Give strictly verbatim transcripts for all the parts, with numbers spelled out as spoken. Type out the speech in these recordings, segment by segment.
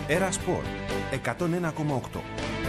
Έρα Σπορ εκατόν ένα κόμμα οκτώ.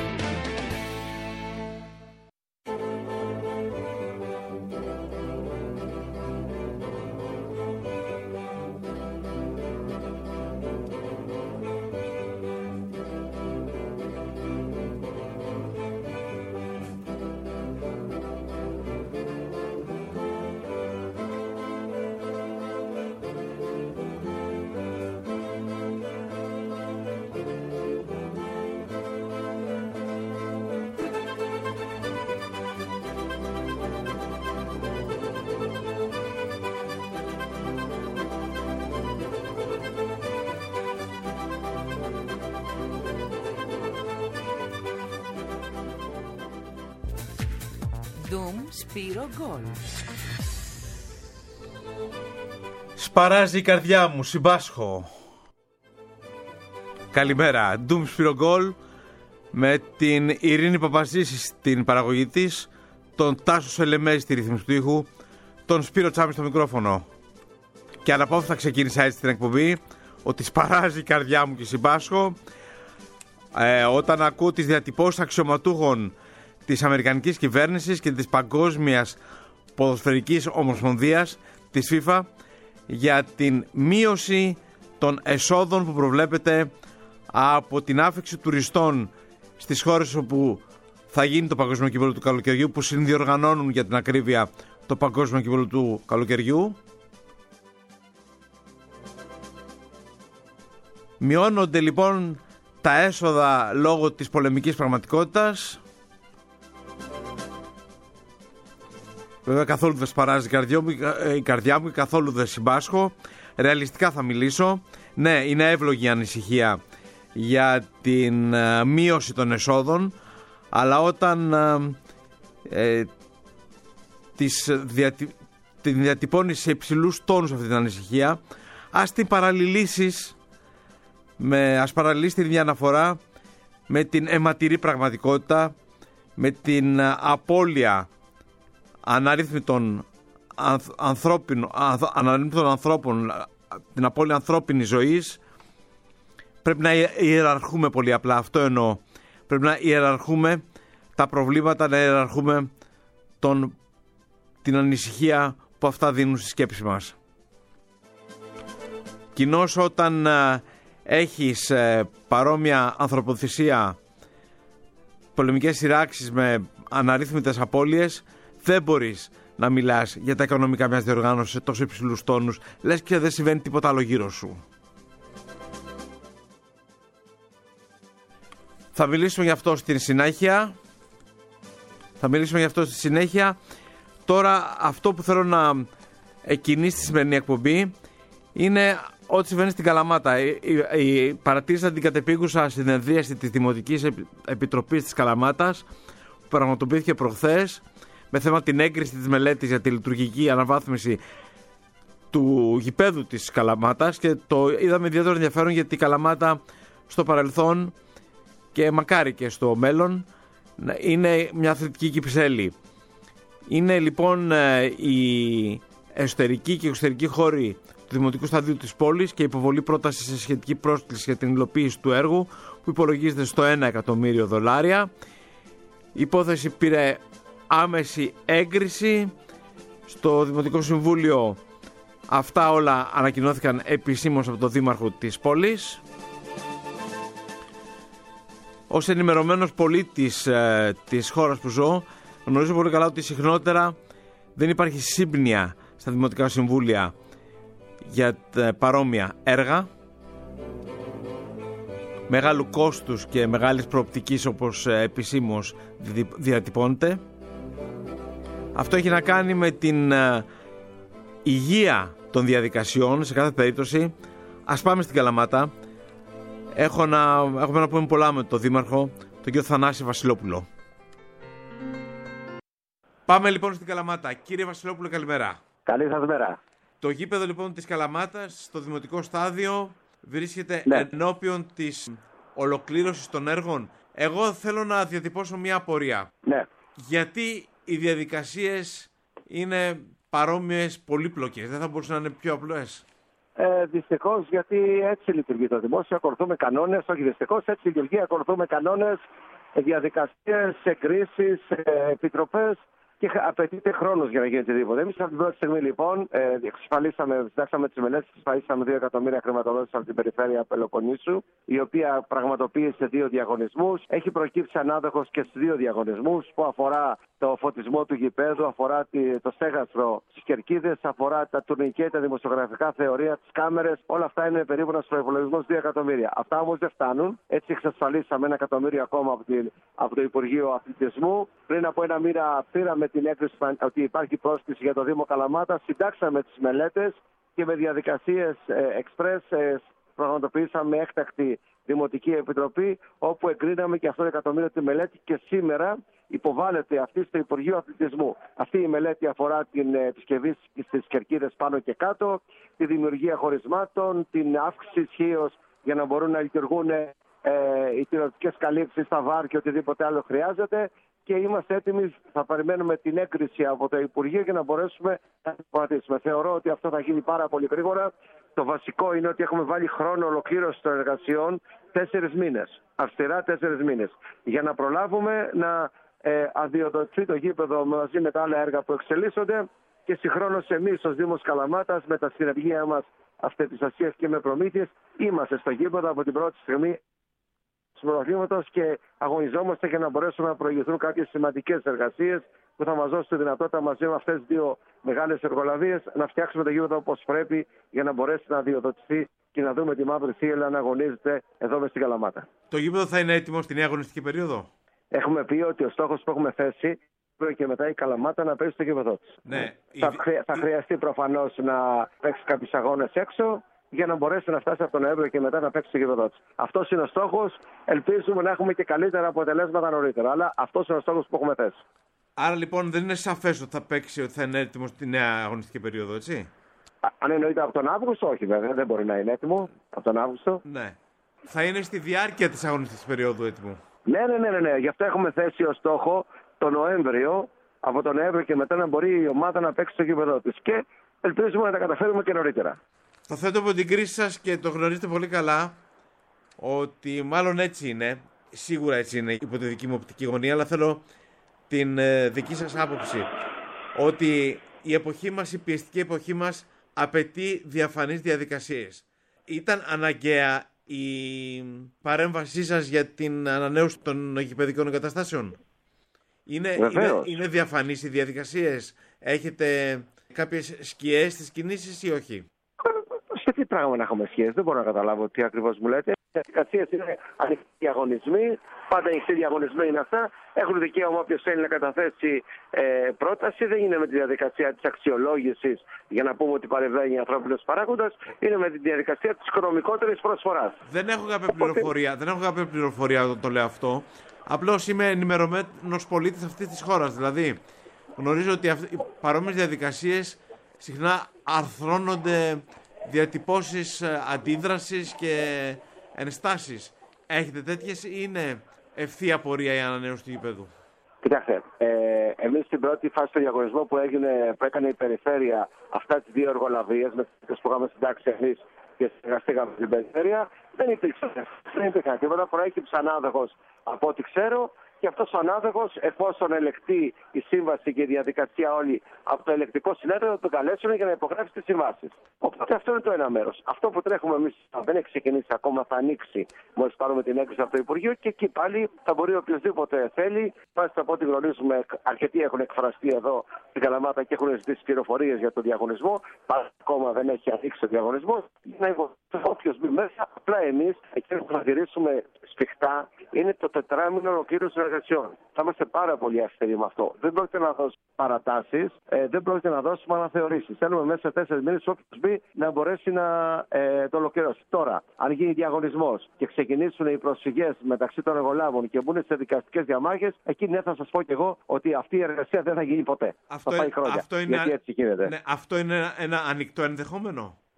Ντουμ Σπύρο γκολ. Σπαράζει η καρδιά μου, συμπάσχω. Καλημέρα, Ντουμ Σπύρο γκολ, με την Ειρήνη Παπαζήση στην παραγωγή της, τον Τάσο Σελεμέζη στη ρύθμιση του ήχου, τον Σπύρο Τσάμι στο μικρόφωνο. Και αναπόφευκτα ξεκίνησα έτσι την εκπομπή, ότι σπαράζει η καρδιά μου και συμπάσχω, ε, όταν ακούω τις διατυπώσεις αξιωματούχων της Αμερικανικής κυβέρνησης και της Παγκόσμιας Ποδοσφαιρικής Ομοσπονδίας της FIFA για την μείωση των εσόδων που προβλέπεται από την άφιξη τουριστών στις χώρες όπου θα γίνει το Παγκόσμιο Κύπελλο του Καλοκαιριού, που συνδιοργανώνουν για την ακρίβεια το Παγκόσμιο Κύπελλο του Καλοκαιριού. Μειώνονται λοιπόν τα έσοδα λόγω της πολεμικής πραγματικότητας. Βέβαια καθόλου δεν σπαράζει η καρδιά μου, η καρδιά μου και καθόλου δεν συμπάσχω. Ρεαλιστικά θα μιλήσω. Ναι, είναι εύλογη η ανησυχία για την ε, μείωση των εσόδων, αλλά όταν ε, ε, τις διατη, την διατυπώνεις σε υψηλούς τόνους αυτή την ανησυχία, ας την παραλληλήσεις με, ας παραλληλείς την ίδια αναφορά με την αιματηρή πραγματικότητα, με την ε, απώλεια αναρρύθμιτων ανθρώπινων, αναρρύθμιτων ανθρώπων, την απώλεια ανθρώπινης ζωής. Πρέπει να ιεραρχούμε πολύ απλά, αυτό εννοώ. Πρέπει να ιεραρχούμε τα προβλήματα, να ιεραρχούμε τον, την ανησυχία που αυτά δίνουν στη σκέψη μας. Κοινώς όταν ε, έχεις ε, παρόμοια ανθρωποθυσία, πολεμικές σειράξεις με αναρρύθμιτες απώλειες, δεν μπορείς να μιλάς για τα οικονομικά μιας διοργάνωσης σε τόσο υψηλούς τόνους, λες και δεν συμβαίνει τίποτα άλλο γύρω σου. Θα μιλήσουμε γι' αυτό στη συνέχεια. Θα μιλήσουμε γι' αυτό στη συνέχεια. Τώρα αυτό που θέλω να εκκινήσει στη σημερινή εκπομπή είναι ό,τι συμβαίνει στην Καλαμάτα. Η, η, η παρατήρησα την κατεπίγουσα συνεδρίαση της Δημοτικής Επιτροπής της Καλαμάτας, που πραγματοποιήθηκε προχθές, με θέμα την έγκριση της μελέτης για τη λειτουργική αναβάθμιση του γηπέδου της Καλαμάτας, και το είδαμε ιδιαίτερο ενδιαφέρον γιατί η Καλαμάτα στο παρελθόν και μακάρι και στο μέλλον είναι μια αθλητική Κυψέλη. Είναι λοιπόν η εσωτερική και εξωτερική χώροι του Δημοτικού Σταδίου της πόλης και υποβολή πρόταση σε σχετική πρόσκληση για την υλοποίηση του έργου, που υπολογίζεται στο ένα εκατομμύριο δολάρια. Η υπόθεση πήρε άμεση έγκριση στο Δημοτικό Συμβούλιο. Αυτά όλα ανακοινώθηκαν επισήμως από τον Δήμαρχο της πόλης. Ως ενημερωμένος πολίτης ε, της χώρας που ζω, γνωρίζω πολύ καλά ότι συχνότερα δεν υπάρχει σύμπνοια στα Δημοτικά Συμβούλια για τα παρόμοια έργα μεγάλου κόστους και μεγάλης προοπτικής, όπως ε, επισήμως διατυπώνεται. Αυτό έχει να κάνει με την ε, υγεία των διαδικασιών σε κάθε περίπτωση. Ας πάμε στην Καλαμάτα. Έχω να, έχουμε να πούμε πολλά με τον Δήμαρχο, τον κύριο Θανάση Βασιλόπουλο. Πάμε λοιπόν στην Καλαμάτα. Κύριε Βασιλόπουλο, καλημέρα. Καλή σας μέρα. Το γήπεδο λοιπόν της Καλαμάτας στο Δημοτικό Στάδιο βρίσκεται ναι. ενώπιον της ολοκλήρωσης των έργων. Εγώ θέλω να διατυπώσω μια απορία. Ναι. Γιατί οι διαδικασίες είναι παρόμοιες, πολύπλοκες? Δεν θα μπορούσαν να είναι πιο απλές? Ε, δυστυχώς, γιατί έτσι λειτουργεί το δημόσιο. Ακολουθούμε κανόνες. Όχι δυστυχώς, έτσι λειτουργεί. Ακολουθούμε κανόνες, διαδικασίες, εκκρίσεις, επιτροπές. Και απαιτείται χρόνος για να γίνει οτιδήποτε. Εμείς από την πρώτη στιγμή λοιπόν ε, εξασφαλίσαμε, συντάξαμε τις μελέτες, εξασφαλίσαμε δύο εκατομμύρια χρηματοδότηση από την περιφέρεια Πελοποννήσου, η οποία πραγματοποίησε δύο διαγωνισμούς. Έχει προκύψει ανάδοχος και στους δύο διαγωνισμούς που αφορά το φωτισμό του γηπέδου, αφορά το στέγαστρο στις κερκίδες, αφορά τα τουρνικέ, τα δημοσιογραφικά θεωρία, τις κάμερες. Όλα αυτά είναι περίπου ένας προϋπολογισμός δύο εκατομμύρια. Αυτά όμως δεν φτάνουν. Έτσι εξασφαλίσαμε ένα εκατομμύριο ακόμα από, την, από το Υπουργείο Αθλητισμού. Πριν από ένα μήνα πήραμε την έκρηση ότι υπάρχει πρόσκληση για το Δήμο Καλαμάτα, συντάξαμε τις μελέτες και με διαδικασίες εξπρές πραγματοποιήσαμε έκτακτη Δημοτική Επιτροπή, όπου εγκρίναμε και αυτό το εκατομμύριο τη μελέτη και σήμερα υποβάλλεται αυτή στο Υπουργείο Αθλητισμού. Αυτή η μελέτη αφορά την επισκευή στις κερκίδες πάνω και κάτω, τη δημιουργία χωρισμάτων, την αύξηση ισχύως για να μπορούν να λειτουργούν ε, οι τηλεοπτικές καλύψεις, τα βάρ και οτιδήποτε άλλο χρειάζεται. Και είμαστε έτοιμοι, θα περιμένουμε την έγκριση από το Υπουργείο για να μπορέσουμε να προγραμματίσουμε. Θεωρώ ότι αυτό θα γίνει πάρα πολύ γρήγορα. Το βασικό είναι ότι έχουμε βάλει χρόνο ολοκλήρωση των εργασιών τέσσερις μήνες. Αυστηρά τέσσερις μήνες. Για να προλάβουμε να ε, αδειοδοτηθεί το γήπεδο μαζί με τα άλλα έργα που εξελίσσονται και συγχρόνως εμείς ως Δήμος Καλαμάτας με τα συνεργεία μας αυτεπιστασίας και με προμήθειες είμαστε στο γήπεδο από την πρώτη στιγμή του πρωταθλήματος και αγωνιζόμαστε για να μπορέσουμε να προηγηθούν κάποιες σημαντικές εργασίες που θα μας δώσουν τη δυνατότητα μαζί με αυτές τις δύο μεγάλες εργολαβίες να φτιάξουμε το γήπεδο όπως πρέπει για να μπορέσει να αδειοδοτηθεί και να δούμε τη μαύρη θύελλα να αγωνίζεται εδώ μες στην Καλαμάτα. Το γήπεδο θα είναι έτοιμο στη νέα αγωνιστική περίοδο? Έχουμε πει ότι ο στόχος που έχουμε θέσει και μετά η Καλαμάτα να παίζει στο γήπεδο της. Ναι. Θα, χρεια... θα χρειαστεί προφανώς να παίξει κάποιους αγώνες έξω για να μπορέσει να φτάσει από τον Νοέμβριο και μετά να παίξει στο γήπεδο της. Αυτός είναι ο στόχος. Ελπίζουμε να έχουμε και καλύτερα αποτελέσματα νωρίτερα. Αλλά αυτός είναι ο στόχος που έχουμε θέσει. Άρα λοιπόν δεν είναι σαφές ότι θα παίξει, ότι θα είναι έτοιμο στη νέα αγωνιστική περίοδο, έτσι? Α, αν εννοείται από τον Αύγουστο, όχι βέβαια. Δεν μπορεί να είναι έτοιμο από τον Αύγουστο. Ναι. Θα είναι στη διάρκεια της αγωνιστικής περίοδου έτοιμο? Ναι, ναι, ναι, ναι, ναι. Γι' αυτό έχουμε θέσει ως στόχο τον Νοέμβριο, από τον Νοέμβριο και μετά να μπορεί η ομάδα να παίξει στο γήπεδο της. Και ελπίζουμε να τα καταφέρουμε και νωρίτερα. Το θέτω από την κρίση σας και το γνωρίζετε πολύ καλά ότι μάλλον έτσι είναι, σίγουρα έτσι είναι υπό τη δική μου οπτική γωνία, αλλά θέλω την ε, δική σας άποψη ότι η εποχή μας, η πιεστική εποχή μας απαιτεί διαφανείς διαδικασίες. Ήταν αναγκαία η παρέμβασή σας για την ανανέωση των γηπεδικών εγκαταστάσεων? Είναι, είναι, είναι διαφανείς οι διαδικασίες? Έχετε κάποιες σκιές στις κινήσεις ή όχι? Σε τι πράγμα να έχουμε σχέση, δεν μπορώ να καταλάβω τι ακριβώς μου λέτε. Οι διαδικασίες είναι ανοιχτοί διαγωνισμοί, πάντα ανοιχτοί διαγωνισμοί είναι αυτά. Έχουν δικαίωμα όποιος θέλει να καταθέσει ε, πρόταση. Δεν είναι με τη διαδικασία της αξιολόγησης για να πούμε ότι παρεμβαίνει ανθρώπινος παράγοντας. Είναι με τη διαδικασία της οικονομικότερης προσφοράς. Δεν έχω κάποια πληροφορία, δεν έχω κάποια πληροφορία όταν το λέω αυτό. Απλώς είμαι ενημερωμένος πολίτης αυτής της χώρας. Δηλαδή, γνωρίζω ότι αυτοί, οι παρόμοιες διαδικασίες συχνά αρθρώνονται διατυπώσεις αντίδρασης και ενστάσεις. Έχετε τέτοιες ή είναι ευθεία πορεία η ανανέωση του γηπέδου? Κοιτάξτε, ε, εμείς στην πρώτη φάση του διαγωνισμού που, έγινε, που έκανε η περιφέρεια αυτά τις δύο εργολαβίες με τις που είχαμε συντάξει εμείς και συνεργαστήκαμε στην περιφέρεια, δεν υπήρξε, δεν υπήρχε τίποτα. Προέκυψε ανάδοχος από ό,τι ξέρω. Και αυτός ο ανάδοχος, εφόσον ελεκτεί η σύμβαση και η διαδικασία όλη από το ελεκτικό συνέδριο, θα τον καλέσουν για να υπογράψει τις συμβάσεις. Οπότε αυτό είναι το ένα μέρος. Αυτό που τρέχουμε εμείς δεν έχει ξεκινήσει ακόμα, θα ανοίξει μόλις πάρουμε την έγκριση από το Υπουργείο και εκεί πάλι θα μπορεί οποιοδήποτε θέλει. Μάλιστα από ό,τι γνωρίζουμε, αρκετοί έχουν εκφραστεί εδώ στην Καλαμάτα και έχουν ζητήσει πληροφορίες για τον διαγωνισμό. Παρά ακόμα δεν έχει ανοίξει ο διαγωνισμός. Να υποθέσουμε όποιος μπει μέσα, απλά εμείς εκείνο που θα τηρήσουμε σφιχτά είναι το τετράμινο ολοκλήρωση των εργασιών. Θα είμαστε πάρα πολύ αυστηροί με αυτό. Δεν πρόκειται να δώσουμε παρατάσεις, ε, δεν πρόκειται να δώσουμε αναθεωρήσεις. Θέλουμε μέσα σε τέσσερις μήνες όποιος μπει να μπορέσει να ε, το ολοκληρώσει. Τώρα, αν γίνει διαγωνισμός και ξεκινήσουν οι προσφυγές μεταξύ των εργολάβων και μπουν σε δικαστικές διαμάχες, εκεί ναι, θα σας πω και εγώ ότι αυτή η εργασία δεν θα γίνει ποτέ. Αυτό θα πάει είναι, χρόνια. Αυτό είναι, γιατί έτσι γίνεται. Ναι, αυτό είναι ένα, ένα ανοιχτό ενδεχόμενο.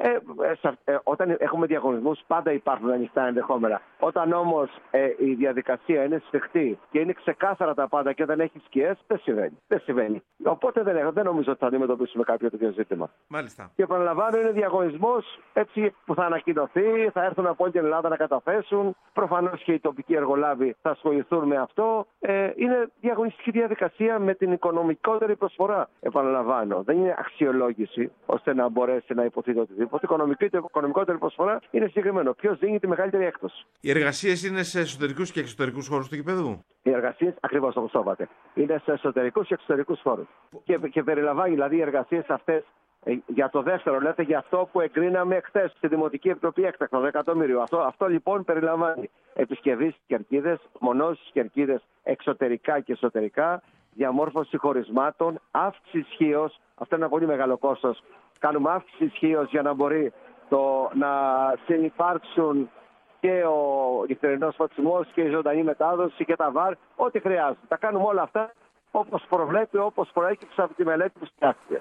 Ε, ε, όταν έχουμε διαγωνισμούς πάντα υπάρχουν ανοιχτά ενδεχόμενα. Όταν όμως ε, η διαδικασία είναι σφιχτή και είναι ξεκάθαρα τα πάντα και όταν έχει σκιές, δεν συμβαίνει. Δεν συμβαίνει. Οπότε δεν, δεν νομίζω ότι θα αντιμετωπίσουμε κάποιο τέτοιο ζήτημα. Μάλιστα. Και επαναλαμβάνω, είναι διαγωνισμός έτσι που θα ανακοινωθεί, θα έρθουν από όλη την Ελλάδα να καταθέσουν. Προφανώς και οι τοπικοί εργολάβοι θα ασχοληθούν με αυτό. Ε, είναι διαγωνιστική διαδικασία με την οικονομικότερη προσφορά. Επαναλαμβάνω, δεν είναι αξιολόγηση ώστε να μπορέσει να υποθεί το οτιδήποτε. Η οικονομικότερη προσφορά είναι συγκεκριμένο. Ποιος δίνει τη μεγαλύτερη έκπτωση. Οι εργασίες είναι σε εσωτερικούς και εξωτερικούς χώρους του γηπέδου. Οι εργασίες, ακριβώς όπως το είπατε, είναι σε εσωτερικούς και εξωτερικούς χώρους. Και, και περιλαμβάνει δηλαδή οι εργασίες αυτές ε, για το δεύτερο, λέτε, για αυτό που εγκρίναμε χθες στη Δημοτική Επιτροπή έκτακτο, το εκατομμύριο. Αυτό, αυτό λοιπόν περιλαμβάνει επισκευή στις κερκίδες, μονώσεις κερκίδες εξωτερικά και εσωτερικά, διαμόρφωση χωρισμάτων, αύξηση ισχύως. Αυτό είναι ένα πολύ μεγάλο κόστος. Κάνουμε αύξηση ισχύως για να μπορεί το, να συνυπάρξουν και ο νυχτερινός φωτισμός και η ζωντανή μετάδοση και τα βάρ, ό,τι χρειάζεται. Τα κάνουμε όλα αυτά όπως προβλέπει, όπως προέκυψε από τη μελέτη που φτιάχτηκε.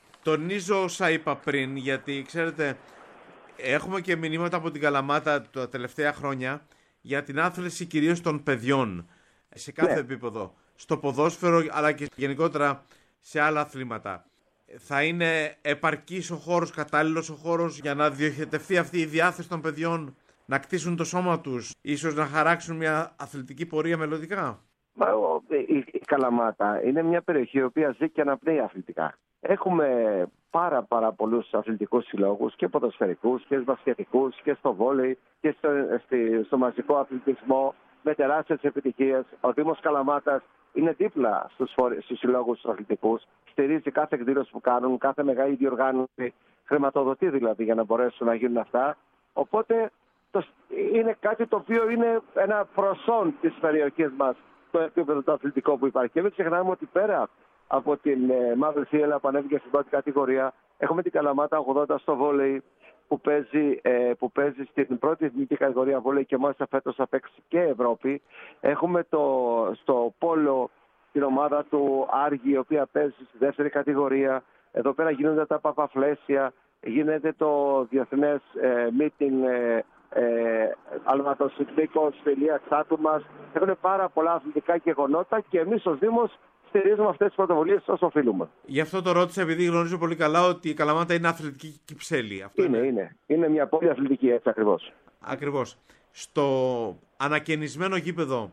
Τονίζω όσα είπα πριν, γιατί ξέρετε, έχουμε και μηνύματα από την Καλαμάτα τα τελευταία χρόνια για την άθληση κυρίως των παιδιών σε κάθε ναι. επίπεδο. Στο ποδόσφαιρο αλλά και γενικότερα σε άλλα αθλήματα. Θα είναι επαρκής ο χώρος, κατάλληλος ο χώρος για να διοχετευτεί αυτή η διάθεση των παιδιών να κτίσουν το σώμα τους, ίσως να χαράξουν μια αθλητική πορεία μελλοντικά. Μα, η, η Καλαμάτα είναι μια περιοχή η οποία ζει και αναπνέει αθλητικά. Έχουμε πάρα πάρα πολλούς αθλητικούς συλλόγους και ποδοσφαιρικούς και μπασκετικούς και στο βόλεϊ και στο, στη, στο μαζικό αθλητισμό με τεράστιες επιτυχίες. Ο Δήμος Καλαμάτας είναι δίπλα στους, φορ... στους συλλόγους τους αθλητικούς, στηρίζει κάθε εκδήλωση που κάνουν, κάθε μεγάλη διοργάνωση, χρηματοδοτεί δηλαδή για να μπορέσουν να γίνουν αυτά. Οπότε το... είναι κάτι το οποίο είναι ένα προσόν της περιοχής μας, το επίπεδο το αθλητικό που υπάρχει. Και μην ξεχνάμε ότι πέρα από την ε, Μαύρη Θύελλα που ανέβηκε στην πρώτη κατηγορία, έχουμε την Καλαμάτα ογδόντα στο βόλεϊ που παίζει, ε, που παίζει στην πρώτη εθνική κατηγορία βόλεϊ και μάλιστα φέτος θα παίξει και Ευρώπη. Έχουμε το, στο πόλο την ομάδα του Άργη, η οποία παίζει στη δεύτερη κατηγορία. Εδώ πέρα γίνονται τα παπαφλέσια, γίνεται το διεθνές ε, meeting ε, ε, αλματοσυντίκων στη Ηλία Ξάτου μας. Έχουν πάρα πολλά αθλητικά γεγονότα και εμείς ως Δήμος στηρίζουμε αυτές τις πρωτοβουλίες όσο οφείλουμε. Γι' αυτό το ρώτησα, επειδή γνωρίζω πολύ καλά ότι η Καλαμάτα είναι αθλητική Κυψέλη. Αυτό είναι, είναι, είναι. Είναι μια πόλη αθλητική, έτσι ακριβώς. Ακριβώς. Στο ανακαινισμένο γήπεδο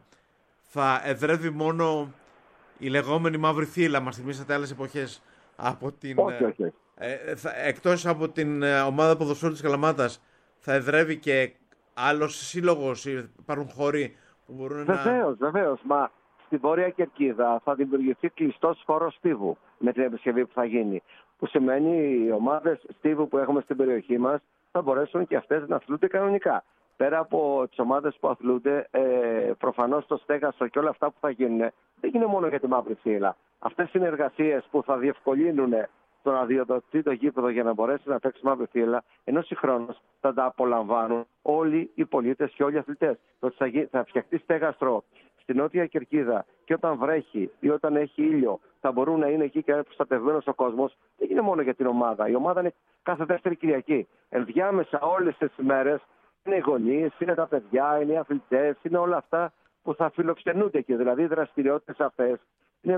θα εδρεύει μόνο η λεγόμενη Μαύρη Θύελλα, μας θυμίσατε άλλες εποχές, από την, όχι, όχι. Ε, θα, εκτός από την ε, ομάδα ποδοσφαίρου της Καλαμάτας, θα εδρεύει και άλλος σύλλογος, υπάρχουν χώροι που μπορούν βεβαίως, να... Βεβαίως, βεβαίως. Μα στην Βόρεια Κερκίδα θα δημιουργηθεί κλειστός χώρος στίβου με την επισκευή που θα γίνει. Που σημαίνει οι ομάδες στίβου που έχουμε στην περιοχή μας θα μπορέσουν και αυτές να αθλούνται κανονικά. Πέρα από τις ομάδες που αθλούνται, ε, προφανώς το στέγαστρο και όλα αυτά που θα γίνουν δεν είναι μόνο για τη Μαύρη Θύελλα. Αυτές οι συνεργασίες που θα διευκολύνουν το να διοδοτηθεί το γήπεδο για να μπορέσει να παίξει Μαύρη Θύελλα, ενώ συγχρόνως θα τα απολαμβάνουν όλοι οι πολίτες και όλοι οι αθλητές. Το ότι θα, γι... θα φτιαχτεί στέγαστρο στην Νότια Κερκίδα και όταν βρέχει ή όταν έχει ήλιο θα μπορούν να είναι εκεί και είναι προστατευμένος ο κόσμος, δεν είναι μόνο για την ομάδα. Η ομάδα είναι κάθε δεύτερη Κυριακή. Ενδιάμεσα όλες τις ημέρες είναι οι γονείς, είναι τα παιδιά, είναι οι αθλητές, είναι όλα αυτά που θα φιλοξενούνται εκεί. Δηλαδή οι δραστηριότητες αυτές, είναι,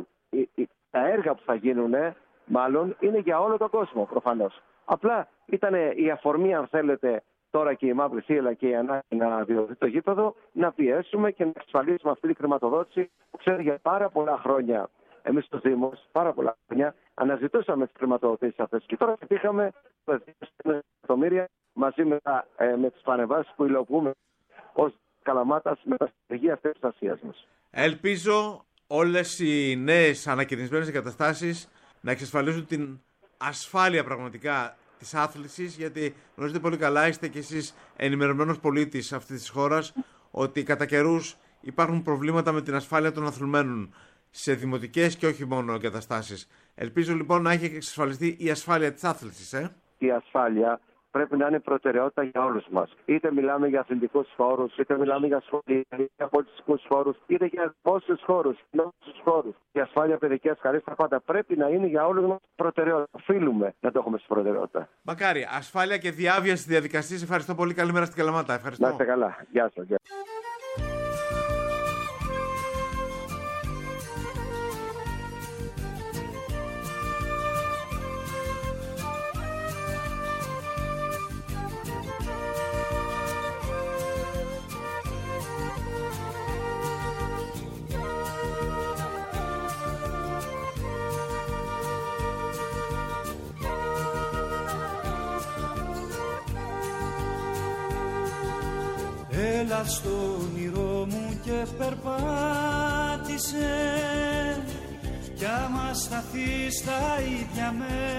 τα έργα που θα γίνουν, μάλλον είναι για όλο τον κόσμο προφανώς. Απλά ήταν η αφορμή, αν θέλετε, τώρα και η Μαύρη Θύελλα και η ανάγκη να διοδοθεί το γήπεδο, να πιέσουμε και να εξασφαλίσουμε αυτή τη χρηματοδότηση που ξέρει για πάρα πολλά χρόνια. Εμείς στο Δήμος, πάρα πολλά χρόνια, αναζητούσαμε τις χρηματοδοτήσεις αυτές. Και τώρα πετύχαμε το εκατομμύρια μαζί με, ε, με τις πανεβάσεις που υλοποιούμε ως Καλαμάτας με τα στρατηγία αυτές της Ασίας μας. Ελπίζω όλες οι νέες ανακαινισμένες εγκαταστάσεις να εξασφαλίζουν την ασφάλεια πραγματικά της άθλησης, γιατί γνωρίζετε πολύ καλά, είστε κι εσείς ενημερωμένος πολίτης αυτής της χώρας, ότι κατά καιρούς υπάρχουν προβλήματα με την ασφάλεια των αθλουμένων σε δημοτικές και όχι μόνο εγκαταστάσεις. Ελπίζω λοιπόν να έχει εξασφαλιστεί η ασφάλεια της άθλησης. Ε? Η ασφάλεια πρέπει να είναι προτεραιότητα για όλους μας. Είτε μιλάμε για αθλητικούς χώρους, είτε μιλάμε για σχολεία, είτε για πολιτιστικούς χώρους, είτε για δημόσιους χώρους, κοινωνικούς χώρους. Η ασφάλεια, παιδικές χαρές, τα πάντα πρέπει να είναι για όλους μας προτεραιότητα. Οφείλουμε να το έχουμε στην προτεραιότητα. Μακάρι. Ασφάλεια και διάβια στις διαδικασίες. Ευχαριστώ πολύ. Καλημέρα στην Καλαμάτα. Ευχαριστώ. Να είστε καλά. Γεια σας. Γεια. Έλα στο όνειρό μου και περπάτησε κι άμα σταθείς στα ίδια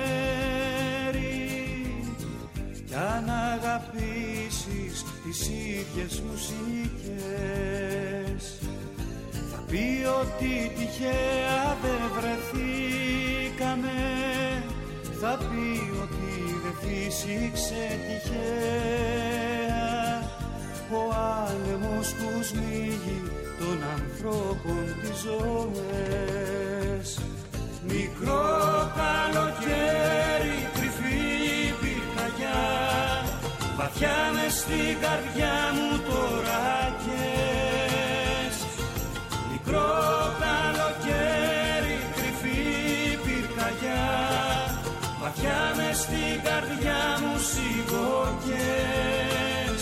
μέρη κι αν αγαπήσεις τις ίδιες μουσικές θα πει ότι τυχαία δεν βρεθήκαμε, θα πει ότι δεν φύσηξε τυχαία ο άνεμος που σμίγει των ανθρώπων τις ζωές. Μικρό καλοκαίρι, κρυφή πυρκαγιά, βαθιά μες στην καρδιά μου τώρα καις. Μικρό καλοκαίρι, κρυφή πυρκαγιά, βαθιά μες στην καρδιά μου σιγοκαις,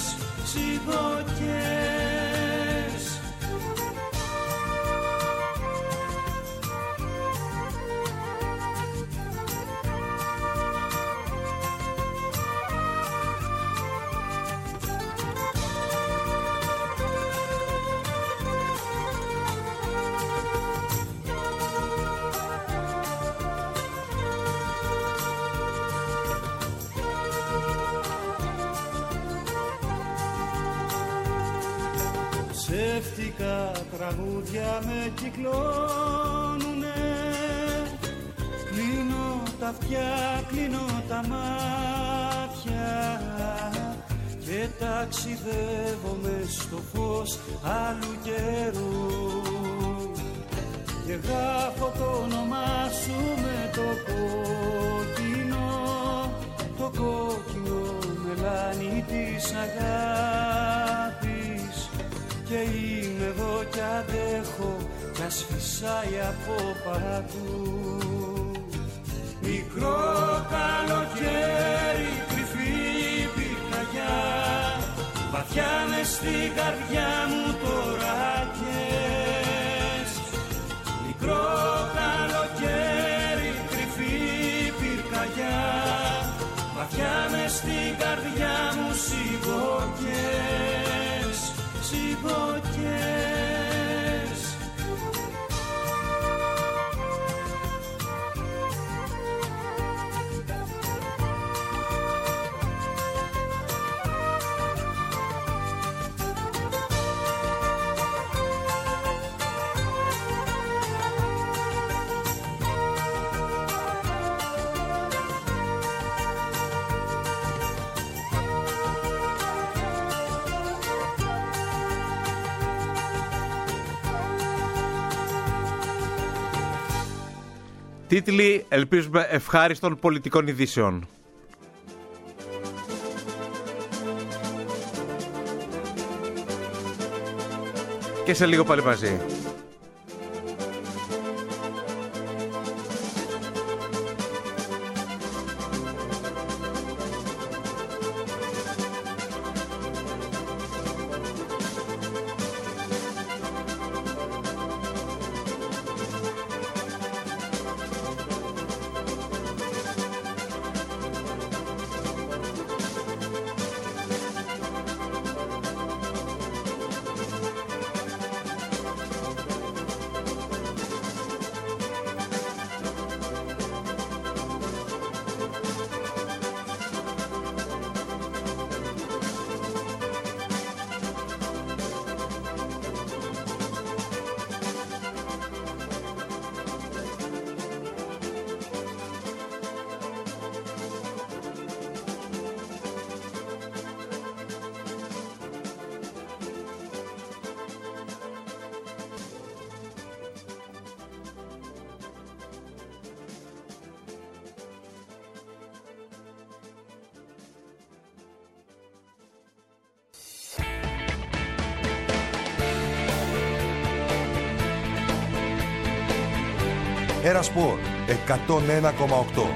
σιγοκαις. Ψεύτικα τραγούδια με κυκλώνουνε, κλείνω τα αυτιά, κλείνω τα μάτια και ταξιδεύω μες στο φως άλλου καιρού και γράφω το όνομά σου με το κόκκινο, το κόκκινο μελάνι της αγάπης και είμαι εδώ κι αντέχω κι ας φυσάει από παντού. Μικρό καλοκαίρι, κρυφή πυρκαγιά, βαθιά μες στην καρδιά μου τώρα καις. Μικρό καλοκαίρι, κρυφή πυρκαγιά, βαθιά μες στην καρδιά μου σιγοκαις, σιγοκαις. Τίτλοι, ελπίζουμε, ευχάριστων πολιτικών ειδήσεων. Και σε λίγο πάλι μαζί. Ερασπορ εκατόν ένα κόμμα οκτώ.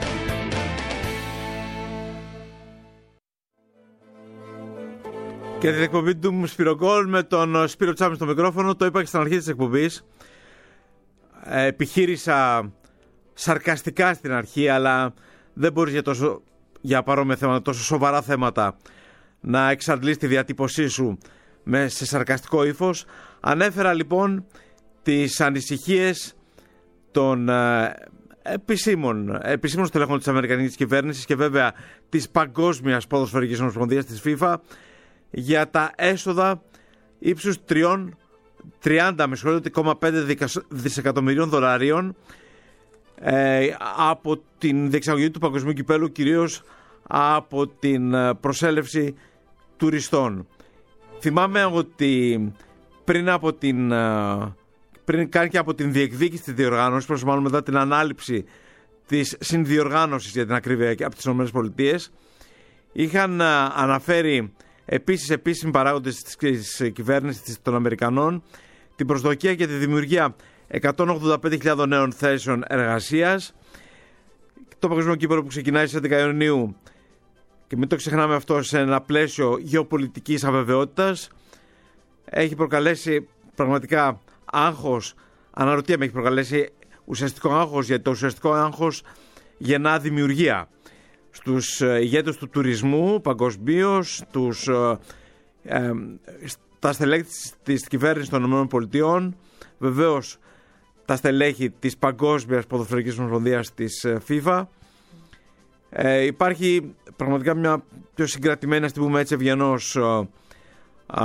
Και την εκπομπή του Σπυρογκόλ με τον Σπύρο Τσάμι στο μικρόφωνο. Το είπα και στην αρχή της εκπομπής. Ε, επιχείρησα σαρκαστικά στην αρχή, αλλά δεν μπορείς για, τόσο, για παρόμοια θέματα, τόσο σοβαρά θέματα, να εξαντλείς τη διατύπωσή σου με, σε σαρκαστικό ύφος. Ανέφερα λοιπόν τις ανησυχίες των ε, επισήμων, επισήμων στελεχών της Αμερικανικής κυβέρνησης και βέβαια της Παγκόσμιας Ποδοσφαιρικής Ομοσπονδίας της FIFA για τα έσοδα ύψους τριάντα κόμμα πέντε δισεκατομμυρίων δολαρίων ε, από την διεξαγωγή του παγκοσμίου κυπέλου, κυρίως από την προσέλευση τουριστών. Θυμάμαι ότι πριν από την πριν καν και από την διεκδίκηση της διοργάνωσης, προς μάλλον μετά την ανάληψη της συνδιοργάνωσης για την ακρίβεια από τις ΗΠΑ, είχαν αναφέρει επίσης επίσημοι παράγοντες της κυβέρνησης των Αμερικανών την προσδοκία για τη δημιουργία εκατόν ογδόντα πέντε χιλιάδες νέων θέσεων εργασίας. Το παγκοσμίο κύπελλο που ξεκινάει στις έντεκα Ιουνίου, και μην το ξεχνάμε αυτό, σε ένα πλαίσιο γεωπολιτικής αβεβαιότητας, έχει προκαλέσει πραγματικά άγχος. Αναρωτιέμαι, έχει προκαλέσει ουσιαστικό άγχος, γιατί το ουσιαστικό άγχος γεννά δημιουργία στους ηγέτες του τουρισμού παγκοσμίως, τους, ε, ε, τα στελέχη της κυβέρνησης των ΗΠΑ, βεβαίως τα στελέχη της Παγκόσμιας Ποδοσφαιρικής Ομοσπονδίας της FIFA. Ε, υπάρχει πραγματικά μια πιο συγκρατημένη, ας την πούμε έτσι ευγενώς, ε,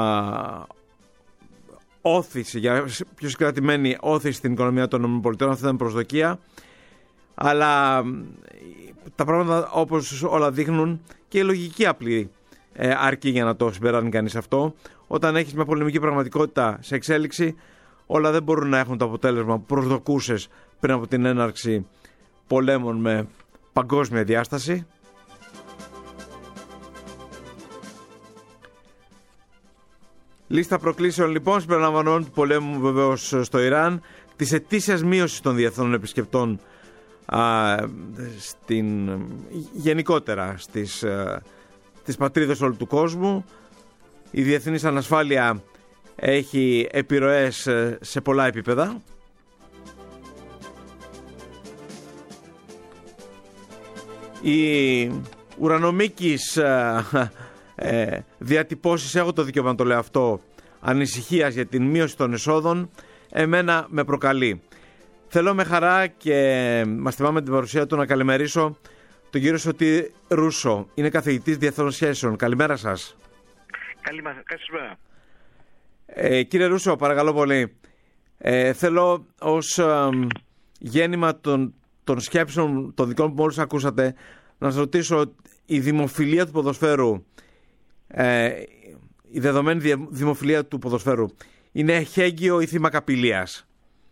όθηση, για πιο συγκρατημένη όθηση στην οικονομία των ΗΠΑ, αυτή ήταν προσδοκία. Αλλά τα πράγματα, όπως όλα δείχνουν, και η λογική απλή ε, αρκεί για να το συμπεράνει κανείς αυτό. Όταν έχεις μια πολεμική πραγματικότητα σε εξέλιξη, όλα δεν μπορούν να έχουν το αποτέλεσμα που προσδοκούσες πριν από την έναρξη πολέμων με παγκόσμια διάσταση. Λίστα προκλήσεων λοιπόν συμπεριλαμβανομένου του πολέμου βεβαίως στο Ιράν, της ετήσιας μείωσης των διεθνών επισκεπτών α, στην, γενικότερα στις, α, στις πατρίδες όλου του κόσμου. Η διεθνής ανασφάλεια έχει επιρροές σε πολλά επίπεδα. Οι ουρανομίκης α, ε, διατυπώσεις, έχω το δικαίωμα να το λέω αυτό, ανησυχίας για την μείωση των εσόδων, εμένα με προκαλεί. Θέλω με χαρά και μας θυμάμαι την παρουσία του να καλημερίσω τον κύριο Σωτήρη Ρούσο. Είναι καθηγητής διεθνών σχέσεων. Καλημέρα σας. Καλημέρα. Καλησπέρα. Ε, κύριε Ρούσο, παρακαλώ πολύ. Ε, θέλω ως ε, γέννημα των, των σκέψεων των δικών που μόλις ακούσατε να σας ρωτήσω, η δημοφιλία του ποδοσφαίρου, ε, η δεδομένη δημοφιλία του ποδοσφαίρου, είναι εχέγγυο ή θύμα καπηλείας?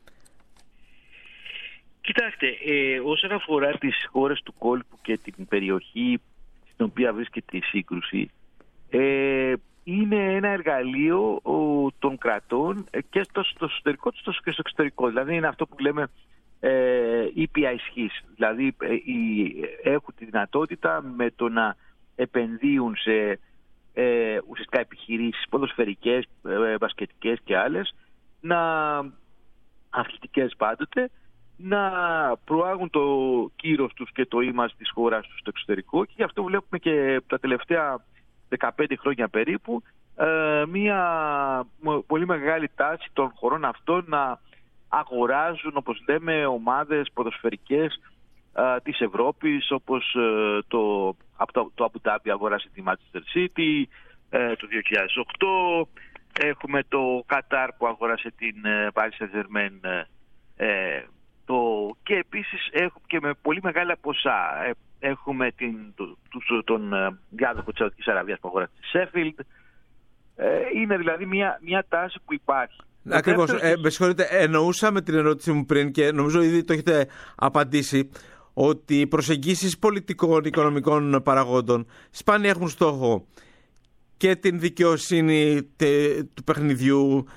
Κοιτάξτε, ε, όσον αφορά τις χώρες του κόλπου και την περιοχή στην οποία βρίσκεται η σύγκρουση, ε, είναι ένα εργαλείο ο, των κρατών και στο, στο εσωτερικό τους και στο εξωτερικό. Δηλαδή είναι αυτό που λέμε ε, ήπια ισχύς. Δηλαδή ε, οι, έχουν τη δυνατότητα με το να επενδύουν σε ε, ουσιαστικά επιχειρήσεις ποδοσφαιρικές, ε, μπασκετικές και άλλες, να, αθλητικές πάντοτε, να προάγουν το κύρος τους και το ίμας της χώρας τους στο εξωτερικό, και γι' αυτό βλέπουμε και τα τελευταία δεκαπέντε χρόνια περίπου ε, μια πολύ μεγάλη τάση των χωρών αυτών να αγοράζουν, όπως λέμε, ομάδες ποδοσφαιρικές ε, της Ευρώπης, όπως ε, το, το, το Abu Dhabi αγοράσει τη Manchester City ε, το δύο χιλιάδες οκτώ, έχουμε το Qatar που αγοράσει την ε, Paris Saint-Germain ε, το, και επίσης έχουμε και με πολύ μεγάλα ποσά. Ε, έχουμε την, το, το, τον ε, διάδοχο της Σαουδικής Αραβίας που αγοράσει τη Sheffield. Ε, είναι δηλαδή μια, μια τάση που υπάρχει. Ακριβώς. Ε, με συγχωρείτε, εννοούσα με την ερώτηση μου πριν, και νομίζω ήδη το έχετε απαντήσει, ότι οι προσεγγίσεις πολιτικών, οικονομικών παραγόντων σπάνια έχουν στόχο και την δικαιοσύνη τε, του παιχνιδιού,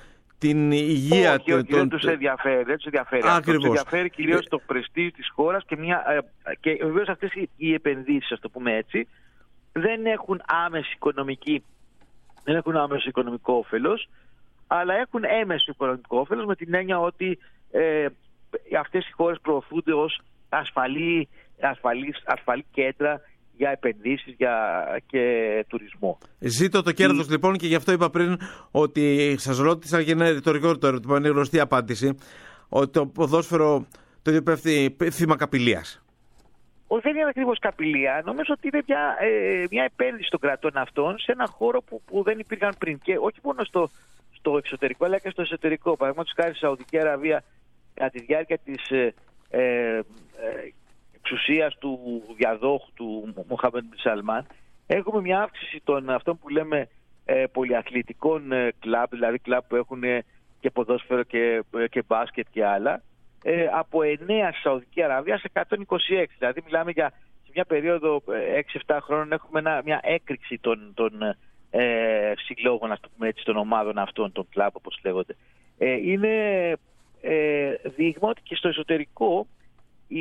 την υγεία. Όχι, όχι, δεν τους ενδιαφέρει. Δεν τους ενδιαφέρει. Αυτό. Τους ενδιαφέρει κυρίως ε... το πρεστίζ της χώρας και, μια, και βεβαίως αυτές οι επενδύσεις, ας το πούμε έτσι, δεν έχουν άμεση οικονομική, δεν έχουν άμεσο οικονομικό όφελος, αλλά έχουν έμεσο οικονομικό όφελος με την έννοια ότι ε, αυτές οι χώρες προωθούνται ως ασφαλή, ασφαλή, ασφαλή κέντρα για επενδύσεις για, και τουρισμό. Ζήτω το κέρδος η... λοιπόν, και γι' αυτό είπα πριν ότι σας ρώτησα και ένα ρητορικό το ερώτημα, είναι γνωστή απάντηση, ότι το ποδόσφαιρο το ίδιο πέφτει θύμα καπηλείας. Όχι, δεν είναι ακριβώς καπηλεία. Νομίζω ότι είναι μια, ε, μια επένδυση των κρατών αυτών σε ένα χώρο που, που δεν υπήρχαν πριν. Και όχι μόνο στο, στο εξωτερικό, αλλά και στο εσωτερικό. Παραδείγματος χάρη στη Σαουδική Αραβία, κατά τη διάρκεια της ε, ε, εξουσίας του διαδόχου του Μοχάμεντ μπιν Σαλμάν, έχουμε μια αύξηση των αυτών που λέμε ε, πολυαθλητικών ε, κλαμπ, δηλαδή κλαμπ που έχουν ε, και ποδόσφαιρο και, ε, και μπάσκετ και άλλα, ε, από εννέα στη Σαουδική Αραβία σε εκατόν είκοσι έξι. Δηλαδή μιλάμε για σε μια περίοδο έξι εφτά χρόνων έχουμε ένα, μια έκρηξη των, των ε, συλλόγων, ας το πούμε έτσι, των ομάδων αυτών, των κλαμπ όπως λέγονται. Ε, είναι ε, δείγμα ότι και στο εσωτερικό η,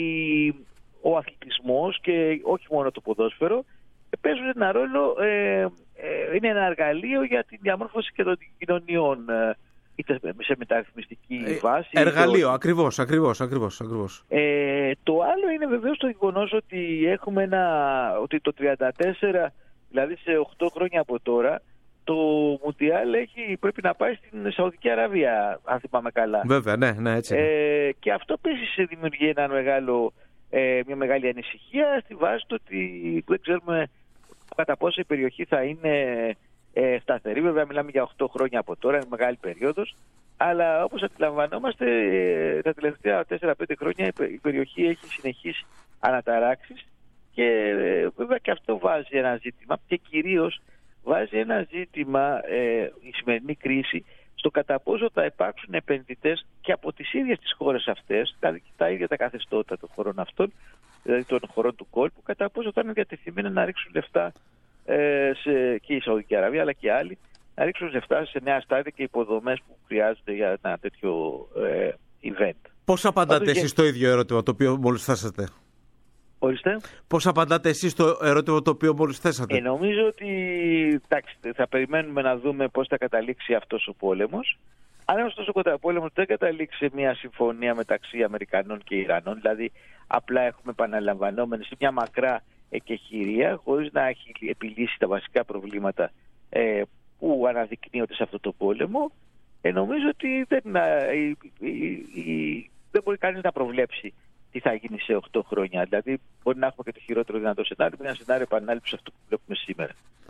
ο αθλητισμός και όχι μόνο το ποδόσφαιρο παίζουν ένα ρόλο, ε, ε, είναι ένα εργαλείο για τη διαμόρφωση και των κοινωνιών, ε, είτε σε μεταρρυθμιστική ε, βάση. Εργαλείο, είτε... ακριβώς, ακριβώς, ακριβώς, ακριβώς. Ε, το άλλο είναι βεβαίως το γεγονός ότι έχουμε ένα, ότι το τριάντα τέσσερα, δηλαδή σε οκτώ χρόνια από τώρα, το Μουντιάλ έχει, πρέπει να πάει στην Σαουδική Αραβία, αν θυμάμαι καλά. Βέβαια, ναι, ναι, έτσι. Ε, και αυτό επίσης δημιουργεί ένα μεγάλο, ε, μια μεγάλη ανησυχία στη βάση του ότι δεν ξέρουμε κατά πόσο η περιοχή θα είναι ε, σταθερή. Βέβαια μιλάμε για οκτώ χρόνια από τώρα, είναι μεγάλη περίοδος. Αλλά όπως αντιλαμβανόμαστε, ε, τα τελευταία τέσσερα πέντε χρόνια η περιοχή έχει συνεχείς αναταράξεις και ε, βέβαια και αυτό βάζει ένα ζήτημα και κυρίως βάζει ένα ζήτημα ε, η σημερινή κρίση στο κατά πόσο θα υπάρξουν επενδυτές και από τις ίδιες τις χώρες αυτές, δηλαδή τα ίδια τα καθεστώτα των χωρών αυτών, δηλαδή των χωρών του κόλπου, κατά πόσο θα είναι διατεθειμένοι να ρίξουν λεφτά ε, σε, και η Σαουδική Αραβία αλλά και άλλοι, να ρίξουν λεφτά σε νέα στάδια και υποδομές που χρειάζονται για ένα τέτοιο ε, event. Πώς απαντάτε εσείς στο ίδιο ερώτημα το οποίο μόλις θέσατε? Ορίστε. Πώς απαντάτε εσείς στο ερώτημα το οποίο μόλις θέσατε? Ε, νομίζω ότι τάξη, θα περιμένουμε να δούμε πώς θα καταλήξει αυτός ο πόλεμος. Αν αυτός ο πόλεμος δεν καταλήξει σε μια συμφωνία μεταξύ Αμερικανών και Ιρανών, δηλαδή απλά έχουμε επαναλαμβανόμενη σε μια μακρά εκεχηρία χωρίς να έχει επιλύσει τα βασικά προβλήματα ε, που αναδεικνύονται σε αυτό το πόλεμο, ε, νομίζω ότι δεν, ε, η, η, η, δεν μπορεί κανείς να προβλέψει τι θα γίνει σε οκτώ χρόνια. Δηλαδή, μπορεί να έχουμε και το χειρότερο δυνατό σενάριο, ένα σενάριο επανάληψη αυτού που βλέπουμε σήμερα.